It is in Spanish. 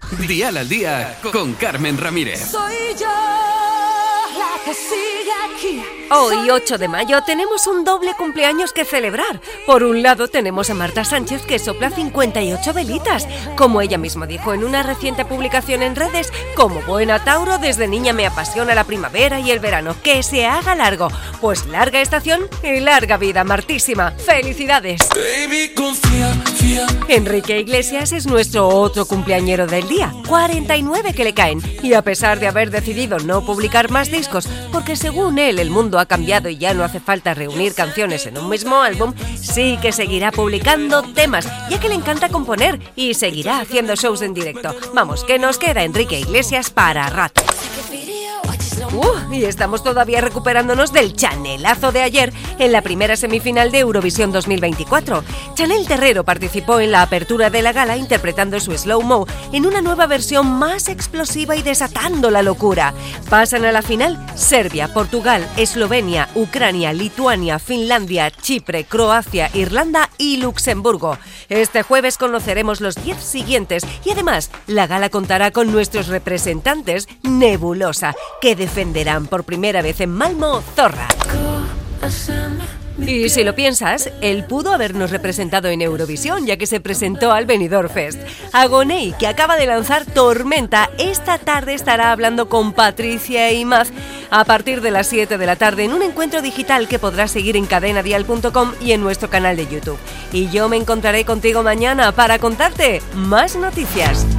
Dial al Día con Carmen Ramírez. Soy yo la que sigue aquí. Hoy, 8 de mayo, tenemos un doble cumpleaños que celebrar. Por un lado, tenemos a Marta Sánchez, que sopla 58 velitas. Como ella misma dijo en una reciente publicación en redes, como buena Tauro, desde niña me apasiona la primavera y el verano. ¡Que se haga largo! Pues larga estación y larga vida, Martísima. ¡Felicidades! Baby, confía, fía. Enrique Iglesias es nuestro otro cumpleañero del día. 49 que le caen. Y a pesar de haber decidido no publicar más discos, porque según él el mundo ha cambiado y ya no hace falta reunir canciones en un mismo álbum, sí que seguirá publicando temas, ya que le encanta componer y seguirá haciendo shows en directo. Vamos, que nos queda Enrique Iglesias para rato. Y estamos todavía recuperándonos del chanelazo de ayer en la primera semifinal de Eurovisión 2024. Chanel Terrero participó en la apertura de la gala interpretando su Slow Mo en una nueva versión más explosiva y desatando la locura. Pasan a la final Serbia, Portugal, Eslovenia, Ucrania, Lituania, Finlandia, Chipre, Croacia, Irlanda y Luxemburgo. Este jueves conoceremos los 10 siguientes y además la gala contará con nuestros representantes Nebulosa, que defenderán por primera vez en Malmö Zorra. Y si lo piensas, él pudo habernos representado en Eurovisión, ya que se presentó al Benidorm Fest. Agoney, que acaba de lanzar Tormenta, esta tarde estará hablando con Patricia Imaz a partir de las 7 de la tarde en un encuentro digital que podrás seguir en cadenadial.com y en nuestro canal de YouTube. Y yo me encontraré contigo mañana para contarte más noticias.